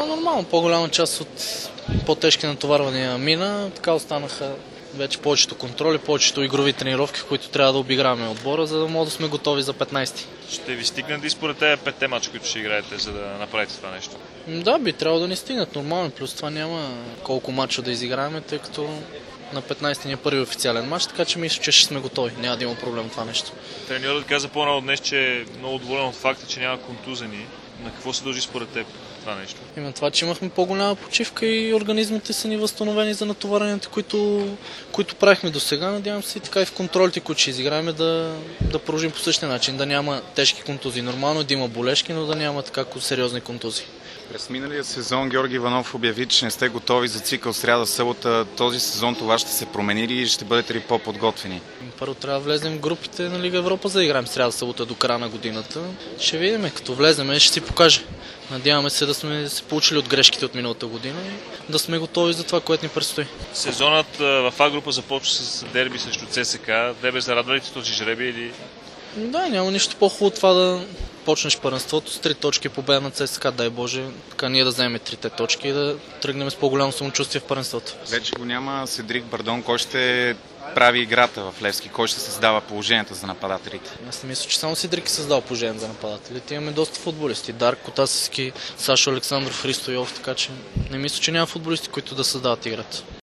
Нормално, по-голяма част от по-тежки натоварвания мина, така останаха вече повечето контроли, повечето игрови тренировки, в които трябва да обиграваме отбора, за да можем да сме готови за 15-ти. Ще ви стигнат ли според тези 5 мача, които ще играете, за да направите това нещо? Да, би трябвало да ни стигнат нормално, плюс това няма колко мача да изиграем, тъй като на 15-ти ни е първи официален мач, така че мисля, че ще сме готови. Няма да има проблем това нещо. Треньорът каза по-рано днес, че е много доволен от факта, че няма контузени. На какво се дължи според теб това нещо? Има това, че имахме по-голяма почивка и организмите са ни възстановени за натоваренията, които правихме до сега. Надявам се и така и в контролите, които ще изиграем, да продължим по същия начин, да няма тежки контузии. Нормално е да има болешки, но да няма така сериозни контузии. През миналия сезон Георги Иванов обяви, че не сте готови за цикъл сряда-събота. Този сезон това ще се промени ли и ще бъдете ли по-подготвени? Първо трябва да влезем в групите на Лига Европа, за да играем сряда-събота до края на годината. Ще видим, като влезем, ще си покаже. Надяваме се да сме се получили от грешките от миналата година и да сме готови за това, което ни предстои. Сезонът в А група започва с дерби срещу ЦСК. Тебе зарадва ли ти този жребий или... Да, няма нищо по-хубаво това да почнеш първенството с 3 точки победа на ЦСКА, дай Боже, така ние да вземем 3 точки и да тръгнем с по-голямо самочувствие в първенството. Вече го няма Седрик Бардон, кой ще прави играта в Левски, кой ще създава положенията за нападателите? Аз не мисля, че само Седрик е създава положение за нападателите. Имаме доста футболисти. Дарко Тасевски, Сашо Александров, Христо Йов, така че не мисля, че няма футболисти, които да създават играта.